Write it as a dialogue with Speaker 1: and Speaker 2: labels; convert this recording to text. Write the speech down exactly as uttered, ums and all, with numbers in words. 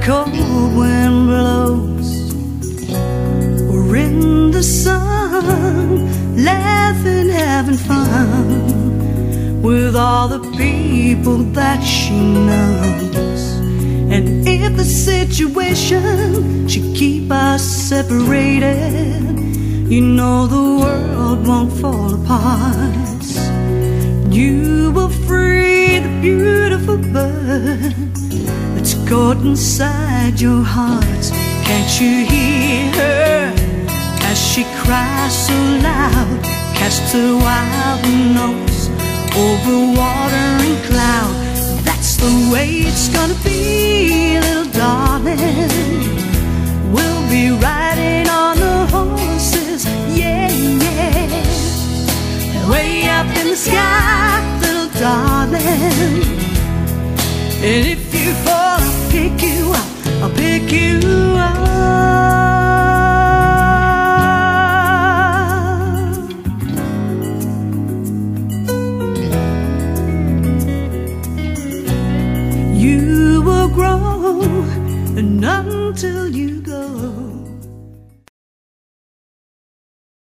Speaker 1: cold wind blows, we're in the sun, laughing, having fun with all the people that she knows. And if the situation should keep us separated, you know the world won't fall apart. You will free the beautiful bird that's caught inside your heart. Can't you hear her as she cries so loud? Cast her wild notes over water and cloud. That's the way it's gonna be, little darling. We'll be riding on the horses, yeah, yeah. Way up in the sky, little darling. And if you fall, I'll pick you up, I'll pick you up. You will grow, and not until you go.